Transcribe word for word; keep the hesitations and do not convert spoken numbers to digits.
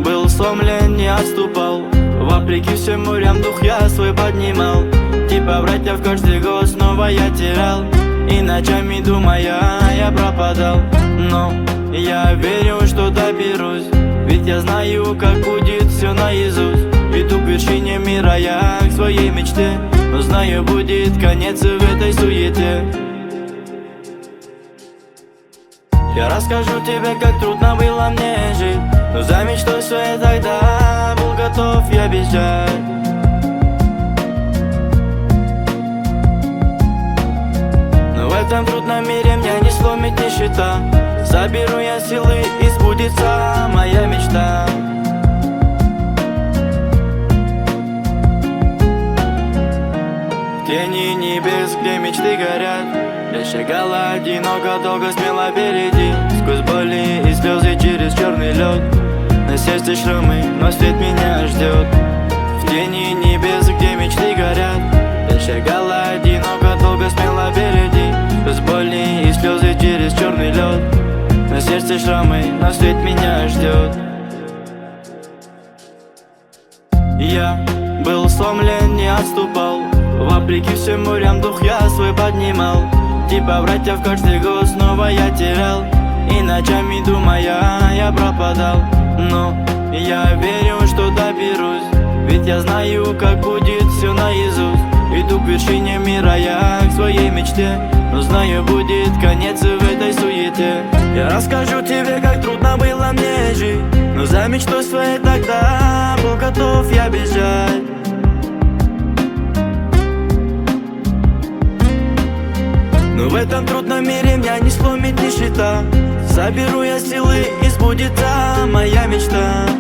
был сломлен, не отступал. Вопреки всем морям дух я свой поднимал. Типа братья в каждый год снова я терял. И ночами думая я пропадал. Но я верю, что доберусь, ведь я знаю, как будет все наизусть. Иду к вершине мира я к своей мечте, но знаю, будет конец в этой суете. Я расскажу тебе, как трудно было мне жить, но за мечтой своей тогда был готов я бежать. Но в этом трудном мире меня не сломит нищета. Заберу я силы и сбудется моя мечта. В тени небес, где мечты горят, я шагала одиноко, долго, смело впереди. Сквозь боли и слезы через черный лед. На сердце шрамы, но свет меня ждет. В тени небес, где мечты горят, я шагала одиноко, долго, смело впереди. Сквозь боли и слезы через черный лед. На сердце шрамы, но свет меня ждет. Я был сломлен, не отступал. Вопреки всем морям дух я свой поднимал. Типа братья в каждый год снова я терял. И ночами думая я пропадал. Но я верю, что доберусь, ведь я знаю, как будет все наизусть. Иду к вершине мира я к своей мечте, но знаю, будет конец в этой суете. Я расскажу тебе, как трудно было мне жить, но за мечтой своей тогда был готов я бежать. Но в этом трудном мире меня не сломит нищета. Заберу я силы и сбудется моя мечта.